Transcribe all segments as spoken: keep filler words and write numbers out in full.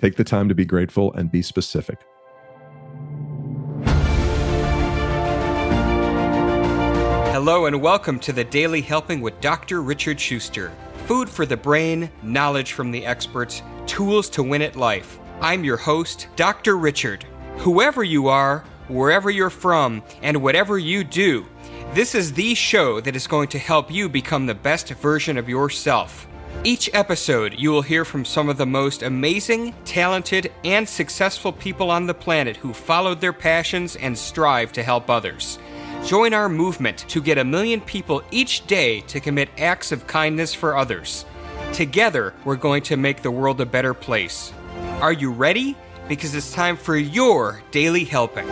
Take the time to be grateful and be specific. Hello and welcome to the Daily Helping with Doctor Richard Schuster. Food for the brain, knowledge from the experts, tools to win at life. I'm your host, Doctor Richard. Whoever you are, wherever you're from, and whatever you do, this is the show that is going to help you become the best version of yourself. Each episode, you will hear from some of the most amazing, talented, and successful people on the planet who followed their passions and strive to help others. Join our movement to get a million people each day to commit acts of kindness for others. Together, we're going to make the world a better place. Are you ready? Because it's time for your Daily Helping.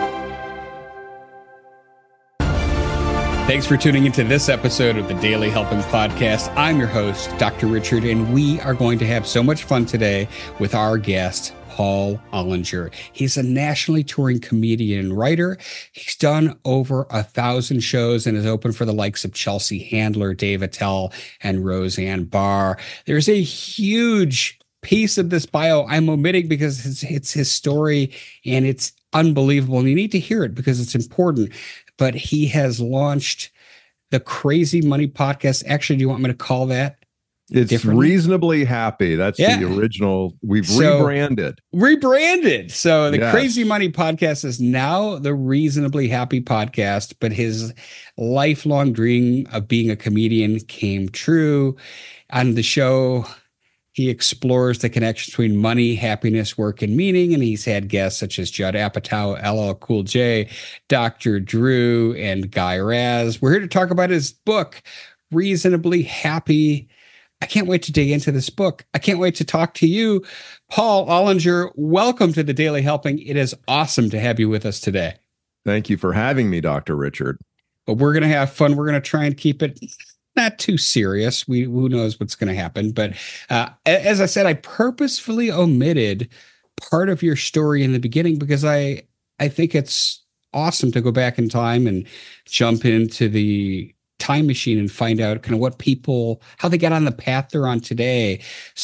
Thanks for tuning into this episode of the Daily Helping Podcast. I'm your host, Doctor Richard, and we are going to have so much fun today with our guest, Paul Ollinger. He's a nationally touring comedian and writer. He's done over a thousand shows and is open for the likes of Chelsea Handler, Dave Attell, and Roseanne Barr. There's a huge piece of this bio I'm omitting because it's, it's his story and it's unbelievable. And you need to hear it because it's important. But he has launched the Crazy Money Podcast. Actually, do you want me to call that? It's Reasonably Happy. That's yeah. the original. We've so, rebranded. Rebranded. So the yes. Crazy Money Podcast is now the Reasonably Happy Podcast, but his lifelong dream of being a comedian came true. On the show, he explores the connection between money, happiness, work, and meaning. And he's had guests such as Judd Apatow, L L Cool J, Doctor Drew, and Guy Raz. We're here to talk about his book, Reasonably Happy. I can't wait to dig into this book. I can't wait to talk to you. Paul Ollinger, welcome to the Daily Helping. It is awesome to have you with us today. Thank you for having me, Doctor Richard. But we're going to have fun. We're going to try and keep it not too serious. We who knows what's going to happen. But uh, as I said, I purposefully omitted part of your story in the beginning because I I think it's awesome to go back in time and jump into the time machine and find out kind of what people, how they got on the path they're on today.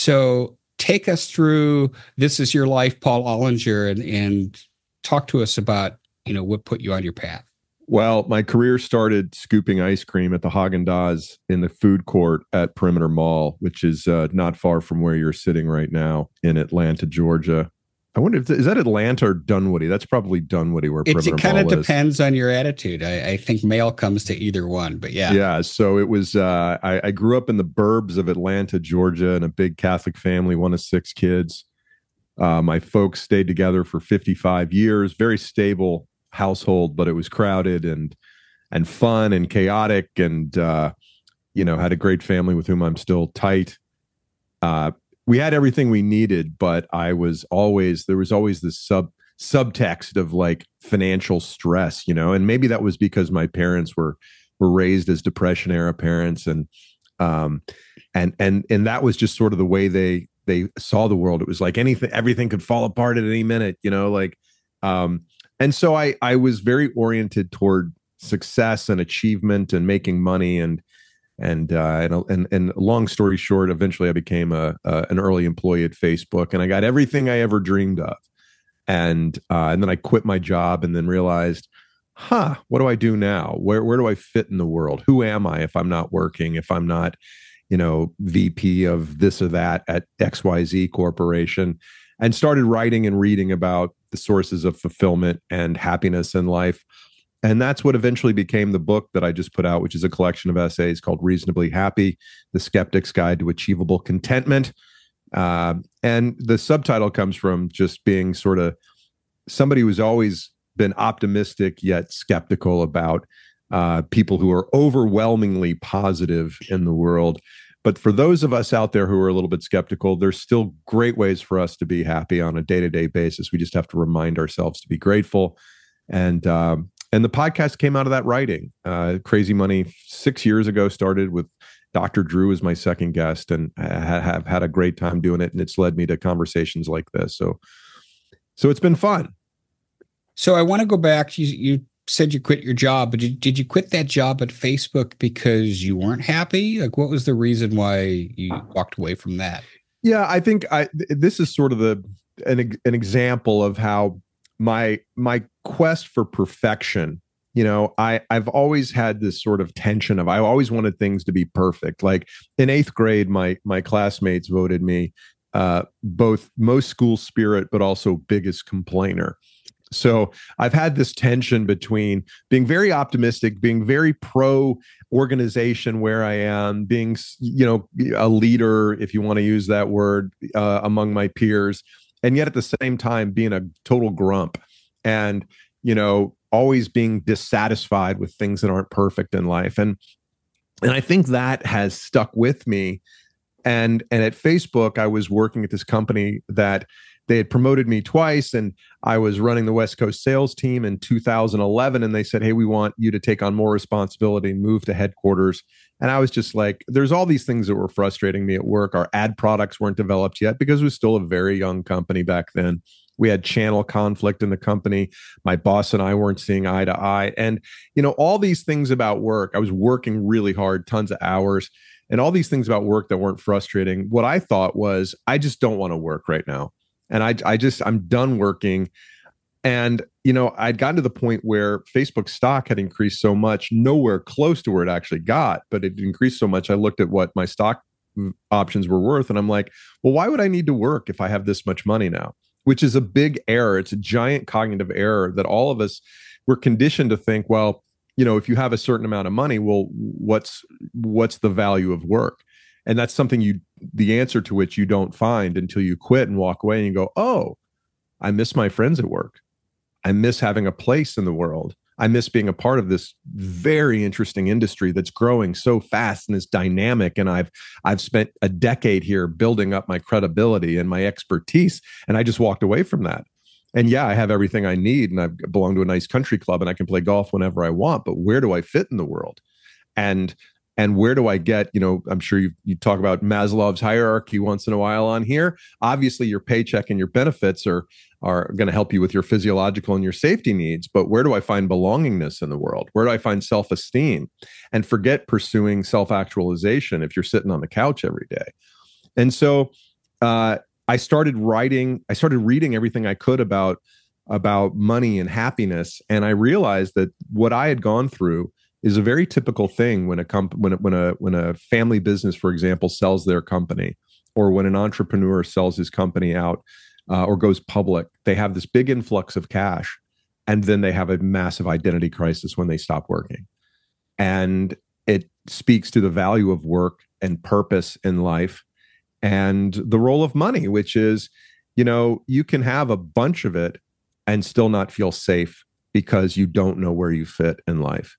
So take us through This Is Your Life, Paul Ollinger, and, and talk to us about, you know, what put you on your path. Well, my career started scooping ice cream at the Haagen-Dazs in the food court at Perimeter Mall, which is uh, not far from where you're sitting right now in Atlanta, Georgia. I wonder if, is that Atlanta or Dunwoody? That's probably Dunwoody where Perimeter Mall is. It kind of depends on your attitude. I, I think mail comes to either one, but yeah. Yeah, so it was, uh, I, I grew up in the burbs of Atlanta, Georgia, in a big Catholic family, one of six kids. Uh, my folks stayed together for fifty-five years, very stable household, but it was crowded and and fun and chaotic, and uh you know, had a great family with whom I'm still tight. Uh we had everything we needed, but I was always there was always this sub subtext of like financial stress, you know, and maybe that was because my parents were were raised as Depression era parents, and um and and and that was just sort of the way they they saw the world. It was like anything everything could fall apart at any minute, you know, like um And so I, I was very oriented toward success and achievement and making money, and and uh, and, and and long story short, eventually I became a, a an early employee at Facebook, and I got everything I ever dreamed of, and uh, and then I quit my job, and then realized, huh, what do I do now? Where where do I fit in the world? Who am I if I'm not working? If I'm not, you know, V P of this or that at X Y Z Corporation? And started writing and reading about the sources of fulfillment and happiness in life. And that's what eventually became the book that I just put out, which is a collection of essays called Reasonably Happy, The Skeptic's Guide to Achievable Contentment. Uh, and the subtitle comes from just being sort of somebody who's always been optimistic yet skeptical about uh, people who are overwhelmingly positive in the world. But for those of us out there who are a little bit skeptical, there's still great ways for us to be happy on a day-to-day basis. We just have to remind ourselves to be grateful. And um, and the podcast came out of that writing. Uh, Crazy Money six years ago started with Doctor Drew as my second guest, and I have had a great time doing it. And it's led me to conversations like this. So, so it's been fun. So I want to go back. You, you said you quit your job, but did, did you quit that job at Facebook because you weren't happy? Like, what was the reason why you walked away from that? Yeah, I think I, this is sort of the an, an example of how my my quest for perfection, you know, I, I've always had this sort of tension of I always wanted things to be perfect. Like in eighth grade, my my classmates voted me uh, both most school spirit, but also biggest complainer. So I've had this tension between being very optimistic, being very pro organization where I am, being, you know, a leader, if you want to use that word, uh, among my peers, and yet at the same time being a total grump and, you know, always being dissatisfied with things that aren't perfect in life. And and I think that has stuck with me. And and at Facebook, I was working at this company that they had promoted me twice, and I was running the West Coast sales team in two thousand eleven, and they said, hey, we want you to take on more responsibility and move to headquarters. And I was just like, there's all these things that were frustrating me at work. Our ad products weren't developed yet because it was still a very young company back then. We had channel conflict in the company. My boss and I weren't seeing eye to eye. And, you know, all these things about work, I was working really hard, tons of hours, and all these things about work that weren't frustrating. What I thought was, I just don't want to work right now. And I, I just, I'm done working. And, you know, I'd gotten to the point where Facebook stock had increased so much, nowhere close to where it actually got, but it increased so much. I looked at what my stock options were worth, and I'm like, well, why would I need to work if I have this much money now? Which is a big error. It's a giant cognitive error that all of us were conditioned to think, well, you know, if you have a certain amount of money, well, what's what's the value of work? And that's something you, the answer to which you don't find until you quit and walk away and you go, oh, I miss my friends at work. I miss having a place in the world. I miss being a part of this very interesting industry that's growing so fast and is dynamic. And I've I've spent a decade here building up my credibility and my expertise, and I just walked away from that. And yeah, I have everything I need, and I belong to a nice country club, and I can play golf whenever I want. But where do I fit in the world? And And where do I get, you know, I'm sure you you talk about Maslow's hierarchy once in a while on here. Obviously, your paycheck and your benefits are are going to help you with your physiological and your safety needs. But where do I find belongingness in the world? Where do I find self-esteem? And forget pursuing self-actualization if you're sitting on the couch every day. And so uh, I started writing, I started reading everything I could about, about money and happiness. And I realized that what I had gone through is a very typical thing when a comp- when a, when a when a family business, for example, sells their company, or when an entrepreneur sells his company out uh, or goes public. They have this big influx of cash, and then they have a massive identity crisis when they stop working. And it speaks to the value of work and purpose in life, and the role of money, which is, you know, you can have a bunch of it and still not feel safe because you don't know where you fit in life.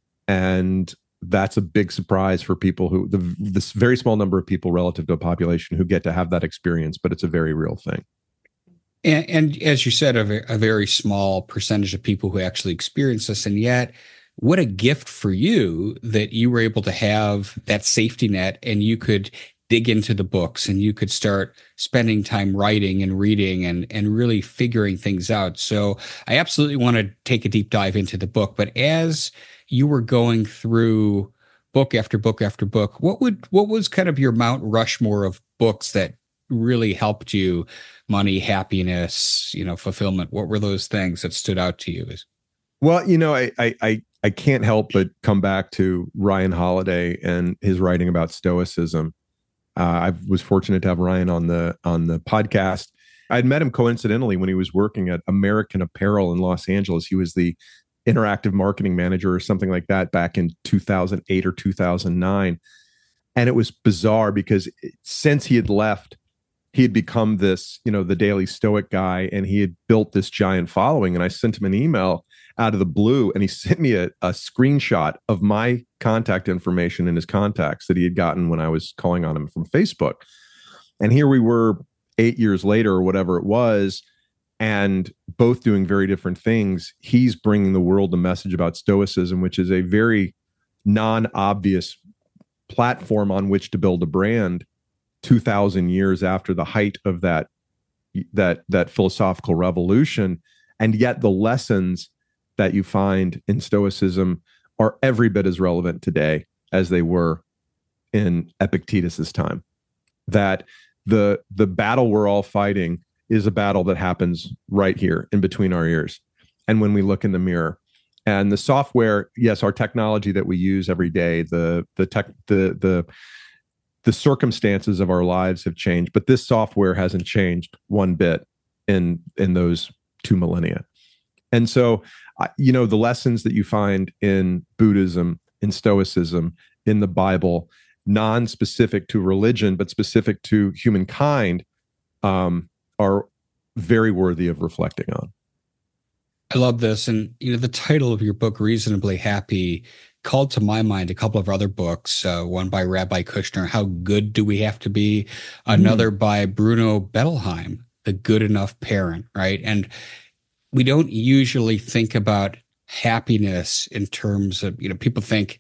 And that's a big surprise for people who, the this very small number of people relative to a population who get to have that experience, but it's a very real thing. And, and as you said, a, a very small percentage of people who actually experience this. And yet, what a gift for you that you were able to have that safety net, and you could dig into the books, and you could start spending time writing and reading and, and really figuring things out. So I absolutely want to take a deep dive into the book. But as you were going through book after book after book, what would what was kind of your Mount Rushmore of books that really helped you? Money, happiness, you know, fulfillment. What were those things that stood out to you? Well, you know, I I I can't help but come back to Ryan Holiday and his writing about Stoicism. Uh, I was fortunate to have Ryan on the on the podcast. I'd met him coincidentally when he was working at American Apparel in Los Angeles. He was the interactive marketing manager or something like that back in two thousand eight or two thousand nine. And it was bizarre because since he had left, he had become this, you know, the Daily Stoic guy, and he had built this giant following. And I sent him an email out of the blue, and he sent me a, a screenshot of my contact information in his contacts that he had gotten when I was calling on him from Facebook. And here we were eight years later or whatever it was, and both doing very different things. He's bringing the world a message about Stoicism, which is a very non-obvious platform on which to build a brand two thousand years after the height of that, that, that philosophical revolution. And yet the lessons that you find in Stoicism are every bit as relevant today as they were in Epictetus's time. That the, the battle we're all fighting is a battle that happens right here in between our ears. And when we look in the mirror, and the software, yes, our technology that we use every day, the the tech, the the the circumstances of our lives have changed, but this software hasn't changed one bit in in those two millennia. And so, you know, the lessons that you find in Buddhism, in Stoicism, in the Bible, non-specific to religion, but specific to humankind, um, are very worthy of reflecting on. I love this. And, you know, the title of your book, Reasonably Happy, called to my mind a couple of other books, uh, one by Rabbi Kushner, How Good Do We Have to Be? Another mm. by Bruno Bettelheim, The Good Enough Parent, right? And we don't usually think about happiness in terms of, you know, people think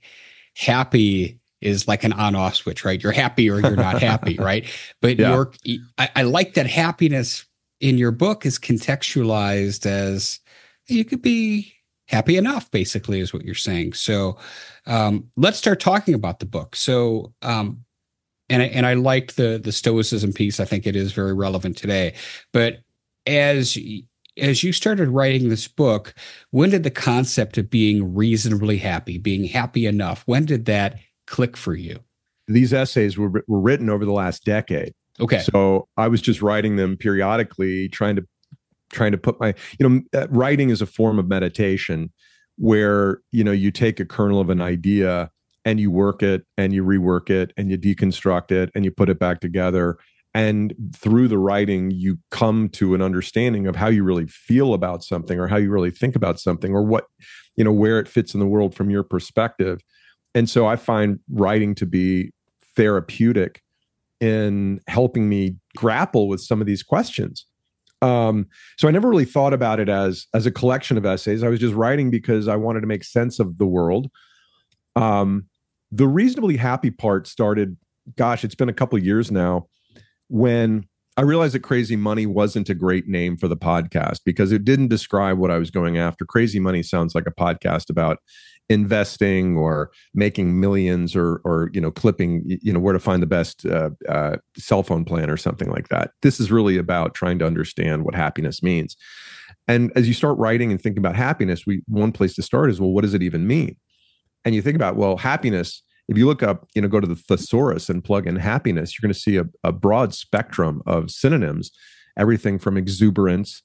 happy is like an on-off switch, right? You're happy or you're not happy, right? But yeah. you're, I, I like that happiness in your book is contextualized as you could be happy enough, basically, is what you're saying. So um, let's start talking about the book. So, um, and I, and I liked the the Stoicism piece. I think it is very relevant today. But as as you started writing this book, when did the concept of being reasonably happy, being happy enough, when did that click for you? These essays were were written over the last decade. Okay. So I was just writing them periodically, trying to trying to put my, you know, uh, writing is a form of meditation where, you know, you take a kernel of an idea and you work it and you rework it and you deconstruct it and you put it back together. And through the writing, you come to an understanding of how you really feel about something or how you really think about something or what, you know, where it fits in the world from your perspective. And so I find writing to be therapeutic in helping me grapple with some of these questions. Um, so I never really thought about it as, as a collection of essays. I was just writing because I wanted to make sense of the world. Um, the reasonably happy part started, gosh, it's been a couple of years now, when I realized that Crazy Money wasn't a great name for the podcast because it didn't describe what I was going after. Crazy Money sounds like a podcast about investing or making millions or, or, you know, clipping, you know, where to find the best uh, uh, cell phone plan or something like that. This is really about trying to understand what happiness means. And as you start writing and thinking about happiness, we one place to start is, well, what does it even mean? And you think about, well, happiness, if you look up, you know, go to the thesaurus and plug in happiness, you're going to see a, a broad spectrum of synonyms, everything from exuberance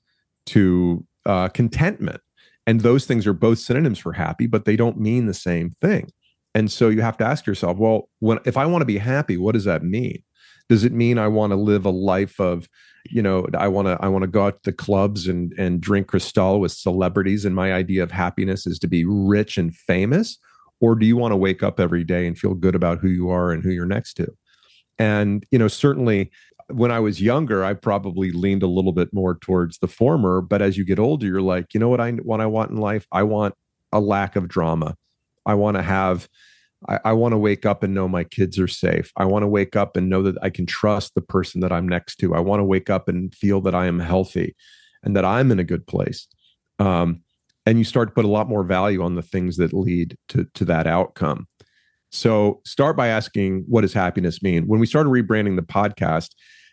to uh, contentment. And those things are both synonyms for happy, but they don't mean the same thing. And so you have to ask yourself, well, when, if I want to be happy, what does that mean? Does it mean I want to live a life of, you know, I want to I want to go out to the clubs and and drink Cristal with celebrities, and my idea of happiness is to be rich and famous? Or do you want to wake up every day and feel good about who you are and who you're next to? And, you know, certainly when I was younger, I probably leaned a little bit more towards the former. But as you get older, you're like, you know what I what I want in life? I want a lack of drama. I want to have, I, I want to wake up and know my kids are safe. I want to wake up and know that I can trust the person that I'm next to. I want to wake up and feel that I am healthy and that I'm in a good place. Um, and you start to put a lot more value on the things that lead to, to that outcome. So start by asking, what does happiness mean? When we started rebranding the podcast,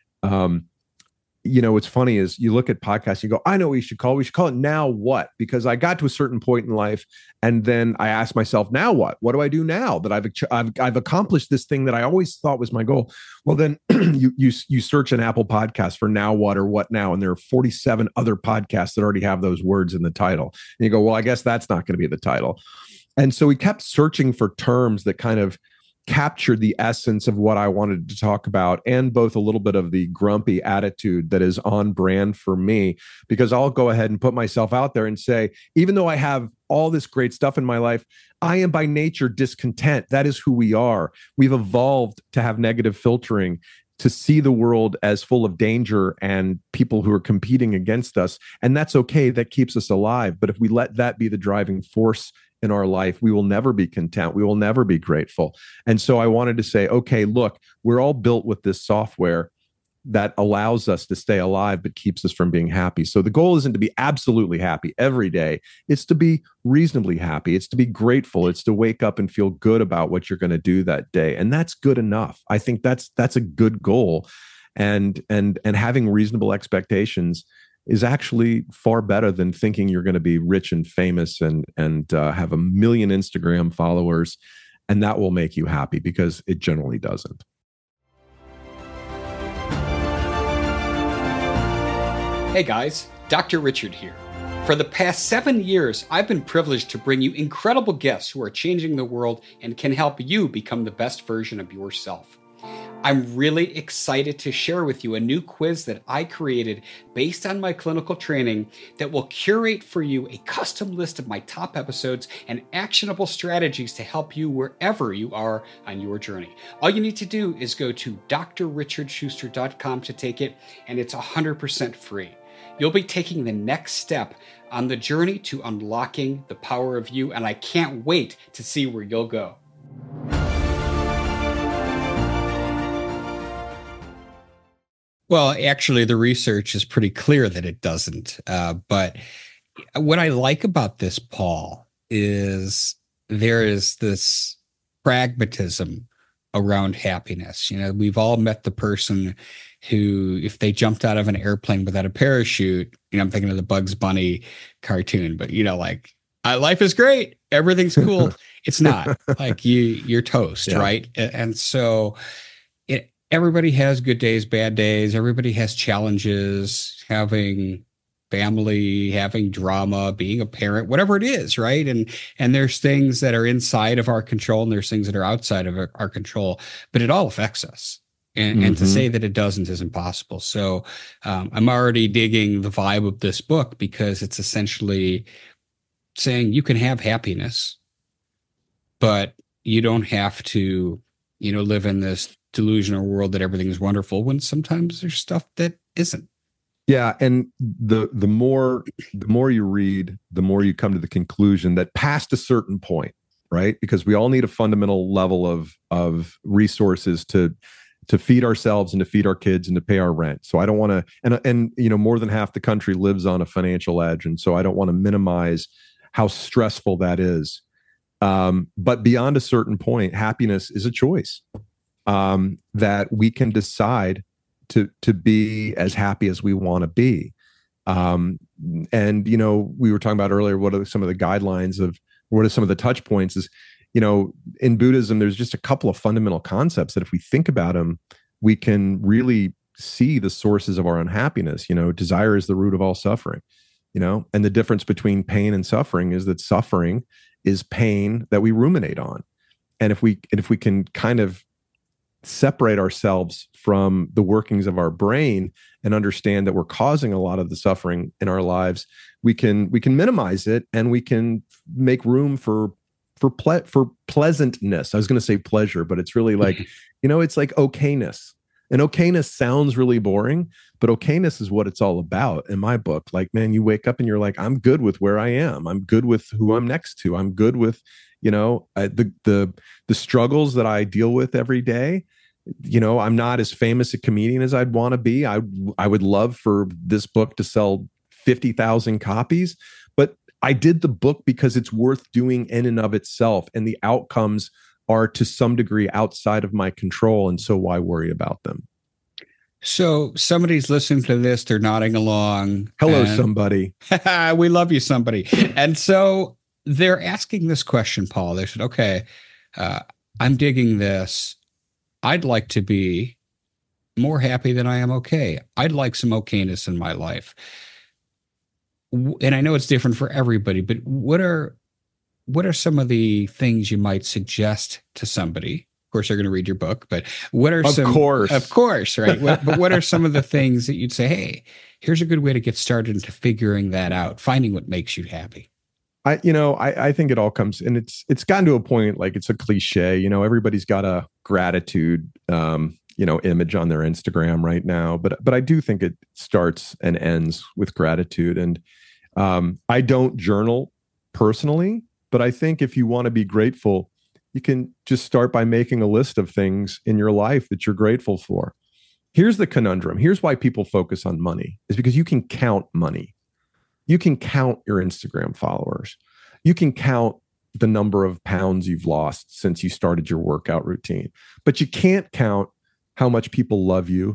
um, you know, what's funny is you look at podcasts, you go, I know what we should call it. We should call it Now What? Because I got to a certain point in life, and then I asked myself, now what? What do I do now that I've I've, I've accomplished this thing that I always thought was my goal? Well, then you you you search an Apple podcast for Now What or What Now, and there are forty-seven other podcasts that already have those words in the title. And you go, well, I guess that's not going to be the title. And so we kept searching for terms that kind of captured the essence of what I wanted to talk about, and both a little bit of the grumpy attitude that is on brand for me, because I'll go ahead and put myself out there and say, even though I have all this great stuff in my life, I am by nature discontent. That is who we are. We've evolved to have negative filtering, to see the world as full of danger and people who are competing against us. And that's okay. That keeps us alive. But if we let that be the driving force in our life, we will never be content. We will never be grateful. And so I wanted to say, okay, look, we're all built with this software that allows us to stay alive, but keeps us from being happy. So the goal isn't to be absolutely happy every day. It's to be reasonably happy. It's to be grateful. It's to wake up and feel good about what you're going to do that day. And that's good enough. I think that's, that's a good goal. and and and having reasonable expectations is actually far better than thinking you're going to be rich and famous and and uh, have a million Instagram followers, and that will make you happy, because it generally doesn't. Hey guys, Doctor Richard here. For the past seven years, I've been privileged to bring you incredible guests who are changing the world and can help you become the best version of yourself. I'm really excited to share with you a new quiz that I created based on my clinical training that will curate for you a custom list of my top episodes and actionable strategies to help you wherever you are on your journey. All you need to do is go to d r richard schuster dot com to take it, and it's one hundred percent free. You'll be taking the next step on the journey to unlocking the power of you, and I can't wait to see where you'll go. Well, actually, the research is pretty clear that it doesn't. Uh, but what I like about this, Paul, is there is this pragmatism around happiness. You know, we've all met the person who, if they jumped out of an airplane without a parachute, you know, I'm thinking of the Bugs Bunny cartoon, but, you know, like, uh, life is great, everything's cool. It's not. Like, you, you're toast, yeah. Right? And so it, everybody has good days, bad days. Everybody has challenges, having family, having drama, being a parent, whatever it is, right? And and there's things that are inside of our control, and there's things that are outside of our, our control, but it all affects us. And, mm-hmm. and to say that it doesn't is impossible. So um, I'm already digging the vibe of this book, because it's essentially saying you can have happiness, but you don't have to, you know, live in this delusional world that everything is wonderful, when sometimes there's stuff that isn't. Yeah, and the the more the more you read, the more you come to the conclusion that past a certain point, right? Because we all need a fundamental level of of resources to to feed ourselves and to feed our kids and to pay our rent. So I don't want to, and and you know, more than half the country lives on a financial edge, and so I don't want to minimize how stressful that is. Um, but beyond a certain point, happiness is a choice um, that we can decide to to be as happy as we want to be. Um, and, you know, we were talking about earlier, what are some of the guidelines of, what are some of the touch points is, you know, in Buddhism, there's just a couple of fundamental concepts that if we think about them, we can really see the sources of our unhappiness. You know, desire is the root of all suffering, you know, and the difference between pain and suffering is that suffering is pain that we ruminate on. And if we, and if we can kind of separate ourselves from the workings of our brain and understand that we're causing a lot of the suffering in our lives, we can we can minimize it, and we can make room for for ple- for pleasantness. I was going to say pleasure, but it's really like, you know, it's like okayness. And okayness sounds really boring, but okayness is what it's all about in my book. Like, man, you wake up and you're like, I'm good with where I am. I'm good with who I'm next to. I'm good with, you know, I, the the the struggles that I deal with every day. You know, I'm not as famous a comedian as I'd want to be. I I would love for this book to sell fifty thousand copies, but I did the book because it's worth doing in and of itself, and the outcomes are to some degree outside of my control, and so why worry about them? So somebody's listening to this, they're nodding along. Hello, somebody. We love you, somebody. And so they're asking this question, Paul. They said, okay, uh, I'm digging this. I'd like to be more happy than I am okay. I'd like some okayness in my life. And I know it's different for everybody, but what are what are some of the things you might suggest to somebody? Of course, they're going to read your book, but what are of some... Of course. Of course, right? what, but what are some of the things that you'd say, hey, here's a good way to get started into figuring that out, finding what makes you happy? I, you know, I, I think it all comes, and it's it's gotten to a point, like it's a cliche, you know, everybody's got a gratitude, um, you know, image on their Instagram right now. But but I do think it starts and ends with gratitude. And um, I don't journal personally, but I think if you want to be grateful, you can just start by making a list of things in your life that you're grateful for. Here's the conundrum. Here's why people focus on money, is because you can count money. You can count your Instagram followers. You can count the number of pounds you've lost since you started your workout routine, but you can't count how much people love you,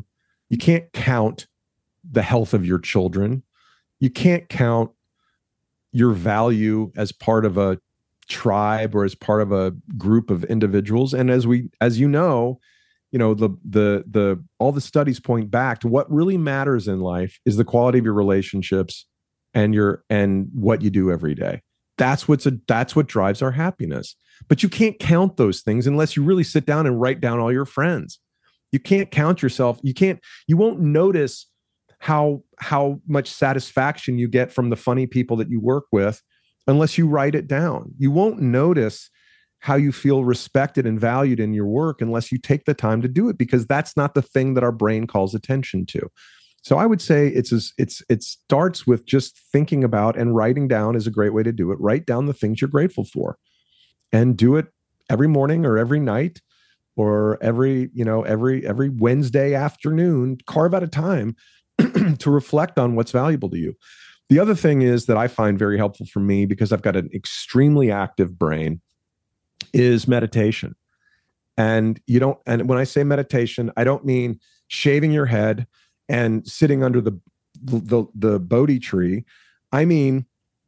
You can't count the health of your children. You can't count your value as part of a tribe or as part of a group of individuals. And as we, as you know, you know, the, the, the, all the studies point back to what really matters in life is the quality of your relationships and your, and what you do every day. That's what's a, that's what drives our happiness. But you can't count those things unless you really sit down and write down all your friends. You can't count yourself. You can't, you won't notice how, how much satisfaction you get from the funny people that you work with unless you write it down. You won't notice how you feel respected and valued in your work unless you take the time to do it, because that's not the thing that our brain calls attention to. So I would say it's it's it starts with just thinking about, and writing down is a great way to do it. Write down the things you're grateful for, and do it every morning or every night or every, you know, every every Wednesday afternoon. Carve out a time to reflect on what's valuable to you. The other thing is that I find very helpful for me, because I've got an extremely active brain, is meditation. And you don't, and when I say meditation, I don't mean shaving your head and sitting under the, the, the Bodhi tree. I mean,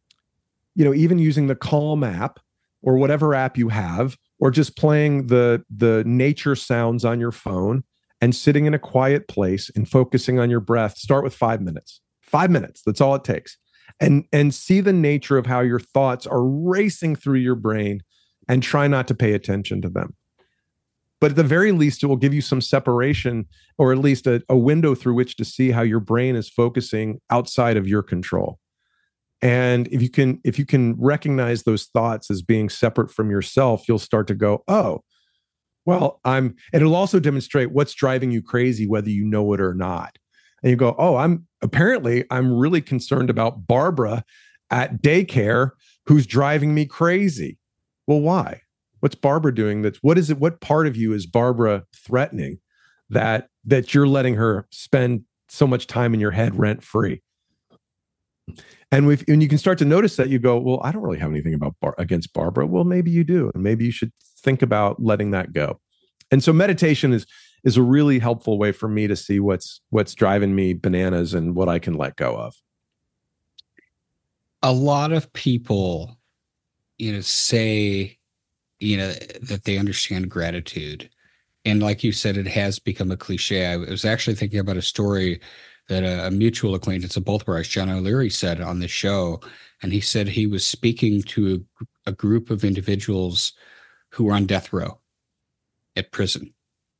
you know, even using the Calm app or whatever app you have, or just playing the, the nature sounds on your phone and sitting in a quiet place and focusing on your breath. Start with five minutes, five minutes. That's all it takes. And, and see the nature of how your thoughts are racing through your brain, and try not to pay attention to them. But at the very least, it will give you some separation, or at least a, a window through which to see how your brain is focusing outside of your control. And if you can, if you can recognize those thoughts as being separate from yourself, you'll start to go, oh, well, I'm, and it'll also demonstrate what's driving you crazy, whether you know it or not. And you go, oh, I'm apparently I'm really concerned about Barbara at daycare who's driving me crazy. Well, why? What's Barbara doing? That's, what is it? What part of you is Barbara threatening that, that you're letting her spend so much time in your head rent free? And if, and you can start to notice that, you go, well, I don't really have anything about Bar- against Barbara. Well, maybe you do. And maybe you should think about letting that go. And so meditation is, is a really helpful way for me to see what's, what's driving me bananas and what I can let go of. A lot of people, you know, say, you know, that they understand gratitude. And like you said, it has become a cliche. I was actually thinking about a story that a, a mutual acquaintance of both of ours, John O'Leary, said on the show. And he said he was speaking to a, a group of individuals who were on death row at prison,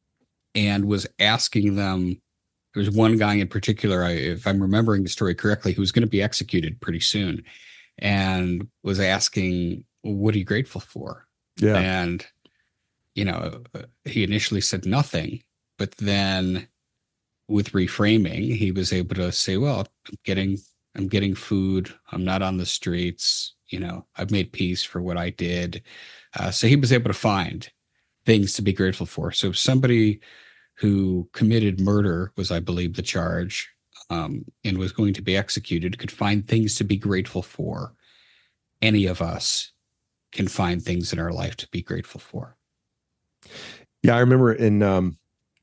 and was asking them, there was one guy in particular, I, if I'm remembering the story correctly, who was going to be executed pretty soon, and was asking, what are you grateful for? Yeah. And, you know, he initially said nothing, but then with reframing, he was able to say, well, I'm getting, I'm getting food. I'm not on the streets. You know, I've made peace for what I did. Uh, so he was able to find things to be grateful for. So somebody who committed murder was, I believe, the charge, um, and was going to be executed, could find things to be grateful for. Any of us can find things in our life to be grateful for. Yeah, I remember in um,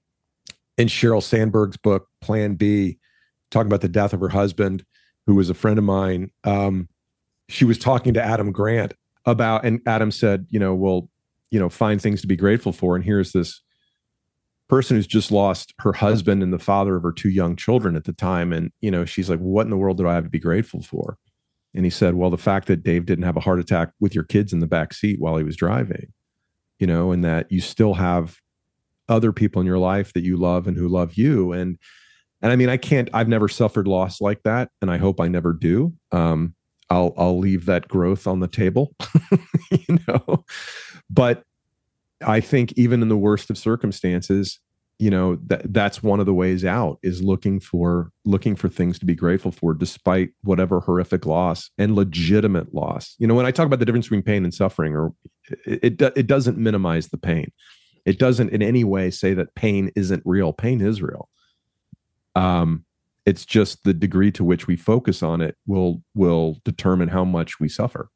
in Sheryl Sandberg's book, Plan B, talking about the death of her husband, who was a friend of mine. Um, she was talking to Adam Grant about, and Adam said, you know, well, you know, find things to be grateful for. And here's this person who's just lost her husband and the father of her two young children at the time. And, you know, she's like, what in the world do I have to be grateful for? And he said, well, the fact that Dave didn't have a heart attack with your kids in the back seat while he was driving, you know, and that you still have other people in your life that you love and who love you. And, and I mean, I can't, I've never suffered loss like that. And I hope I never do. Um, I'll, I'll leave that growth on the table, you know, but I think even in the worst of circumstances, you know, that that's one of the ways out, is looking for, looking for things to be grateful for, despite whatever horrific loss and legitimate loss. You know, when I talk about the difference between pain and suffering, or it, it, it doesn't minimize the pain. It doesn't in any way say that pain isn't real. Pain is real. Um, it's just the degree to which we focus on it will, will determine how much we suffer.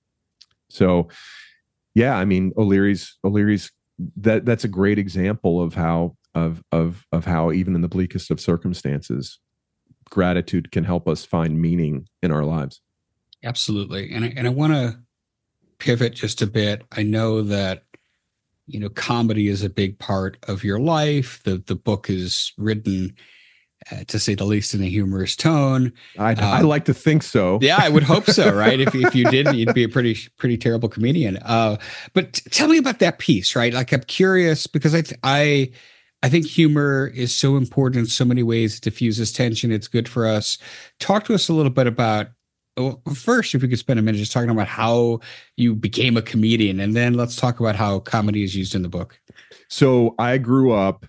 So, yeah, I mean, O'Leary's, O'Leary's, that that's a great example of how of of of how even in the bleakest of circumstances, gratitude can help us find meaning in our lives. Absolutely. And I, and I want to pivot just a bit. I know that, you know, comedy is a big part of your life. The the book is written, uh, to say the least, in a humorous tone. I Um, I like to think so. Yeah, I would hope so, right? If if you didn't, you'd be a pretty pretty terrible comedian. Uh, but t- tell me about that piece, right? Like, I'm curious because I th- I I think humor is so important in so many ways. It diffuses tension. It's good for us. Talk to us a little bit about. Well, first, if we could spend a minute just talking about how you became a comedian, and then let's talk about how comedy is used in the book. So I grew up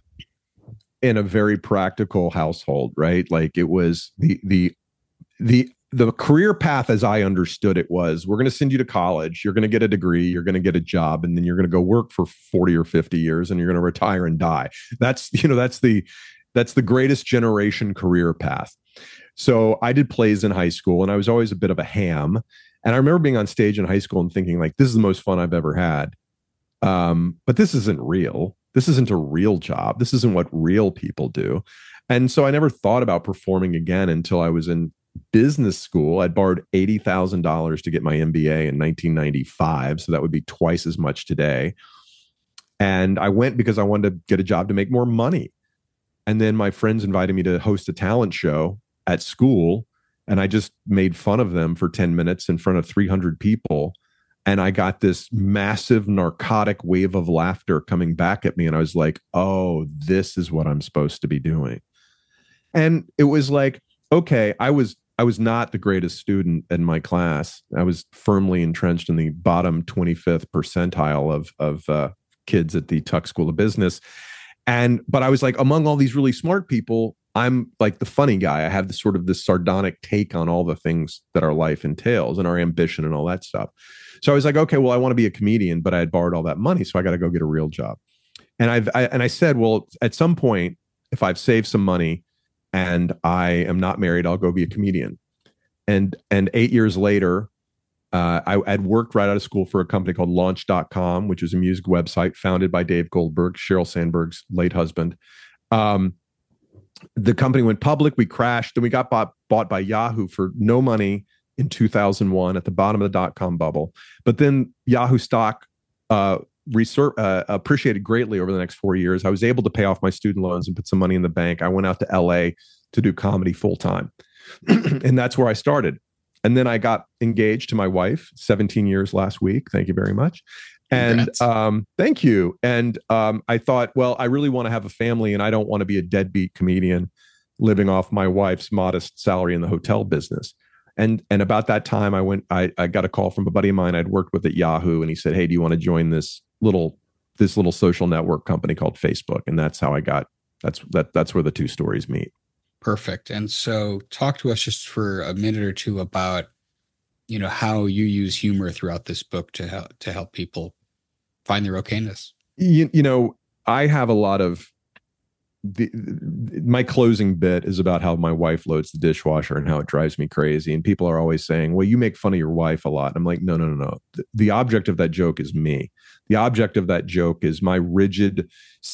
in a very practical household, right? Like it was the the the the career path as I understood it was, we're going to send you to college, you're going to get a degree, you're going to get a job, and then you're going to go work for forty or fifty years and you're going to retire and die. That's, you know, that's the that's the greatest generation career path. So I did plays in high school and I was always a bit of a ham. And I remember being on stage in high school and thinking like, this is the most fun I've ever had. Um, but this isn't real. This isn't a real job. This isn't what real people do. And so I never thought about performing again until I was in business school. I'd borrowed eighty thousand dollars to get my M B A in nineteen ninety-five. So that would be twice as much today. And I went because I wanted to get a job to make more money. And then my friends invited me to host a talent show at school. And I just made fun of them for ten minutes in front of three hundred people. And I got this massive narcotic wave of laughter coming back at me. And I was like, oh, this is what I'm supposed to be doing. And it was like, okay, I was I was not the greatest student in my class. I was firmly entrenched in the bottom twenty-fifth percentile of, of uh, kids at the Tuck School of Business. And but I was like, among all these really smart people, I'm like the funny guy. I have this sort of this sardonic take on all the things that our life entails and our ambition and all that stuff. So I was like, okay, well, I want to be a comedian, but I had borrowed all that money, so I got to go get a real job. And I've I, and I said, well, at some point, if I've saved some money and I am not married, I'll go be a comedian. And and eight years later, uh, I had worked right out of school for a company called Launch dot com, which is a music website founded by Dave Goldberg, Sheryl Sandberg's late husband. Um, the company went public. We crashed. Then we got bought, bought by Yahoo for no money in two thousand one at the bottom of the dot-com bubble. But then Yahoo stock uh, research, uh, appreciated greatly over the next four years. I was able to pay off my student loans and put some money in the bank. I went out to L A to do comedy full time. And that's where I started. And then I got engaged to my wife, seventeen years last week. Thank you very much. And um, thank you. And um, I thought, well, I really want to have a family and I don't want to be a deadbeat comedian living off my wife's modest salary in the hotel business. And and about that time, I went. I, I got a call from a buddy of mine I'd worked with at Yahoo, and he said, "Hey, do you want to join this little this little social network company called Facebook?" And that's how I got. That's that. That's where the two stories meet. Perfect. And so, talk to us just for a minute or two about, you know, how you use humor throughout this book to help to help people find their okayness. You, you know, I have a lot of. The, my closing bit is about how my wife loads the dishwasher and how it drives me crazy. And people are always saying, well, you make fun of your wife a lot. I'm like, no, no, no, no. The, the object of that joke is me. The object of that joke is my rigid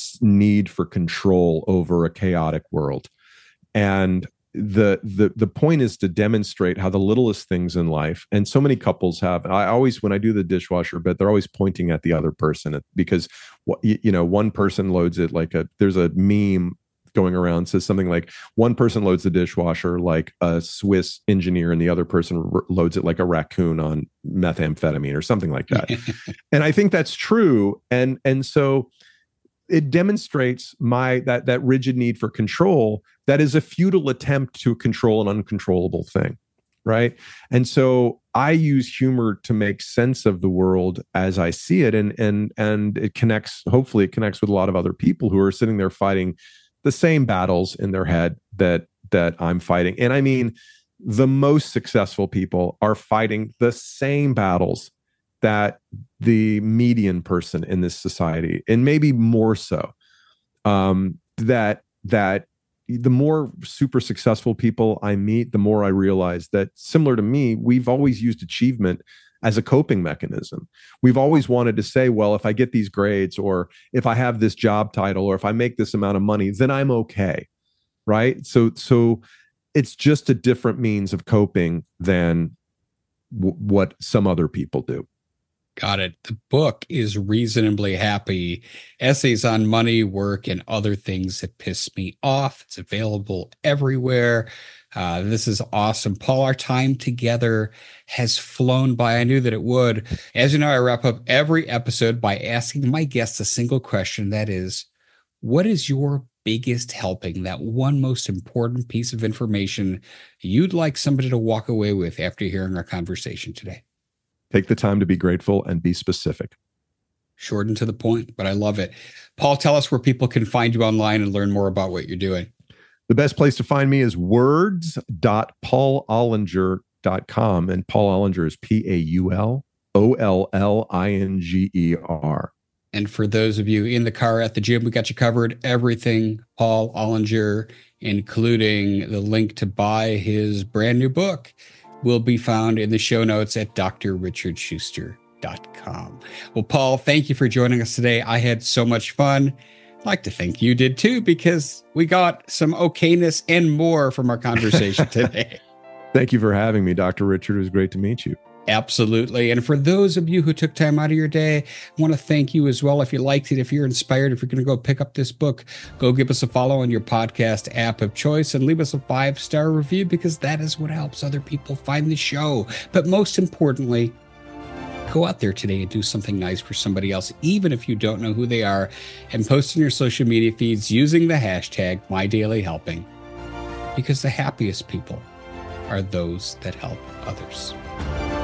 need for control over a chaotic world. And the the the point is to demonstrate how the littlest things in life, and so many couples have, I always, when I do the dishwasher bit, they're always pointing at the other person because, you know, one person loads it like a, there's a meme going around says something like one person loads the dishwasher like a Swiss engineer and the other person r- loads it like a raccoon on methamphetamine or something like that. And I think that's true. And and so it demonstrates my that that rigid need for control that is a futile attempt to control an uncontrollable thing, right? And so I use humor to make sense of the world as I see it, and and and it connects. Hopefully, it connects with a lot of other people who are sitting there fighting the same battles in their head that that I'm fighting. And I mean, the most successful people are fighting the same battles that the median person in this society, and maybe more so, um, that that the more super successful people I meet, the more I realize that, similar to me, we've always used achievement as a coping mechanism. We've always wanted to say, well, if I get these grades, or if I have this job title, or if I make this amount of money, then I'm okay, right? So, so it's just a different means of coping than w- what some other people do. Got it. The book is Reasonably Happy, Essays on Money, Work, and Other Things That Piss Me Off. It's available everywhere. Uh, this is awesome. Paul, our time together has flown by. I knew that it would. As you know, I wrap up every episode by asking my guests a single question. That is, what is your biggest helping, that one most important piece of information you'd like somebody to walk away with after hearing our conversation today? Take the time to be grateful and be specific. Short and to the point, but I love it. Paul, tell us where people can find you online and learn more about what you're doing. The best place to find me is words dot paul ollinger dot com. And Paul Ollinger is P A U L O L L I N G E R. And for those of you in the car, at the gym, we got you covered. Everything Paul Ollinger, including the link to buy his brand new book, will be found in the show notes at d r richard schuster dot com. Well, Paul, thank you for joining us today. I had so much fun. I'd like to think you did too, because we got some okayness and more from our conversation today. Thank you for having me, Doctor Richard. It was great to meet you. Absolutely. And for those of you who took time out of your day, I want to thank you as well. If you liked it, if you're inspired, if you're going to go pick up this book, go give us a follow on your podcast app of choice and leave us a five-star review, because that is what helps other people find the show. But most importantly, go out there today and do something nice for somebody else, even if you don't know who they are, and post in your social media feeds using the hashtag MyDailyHelping, because the happiest people are those that help others.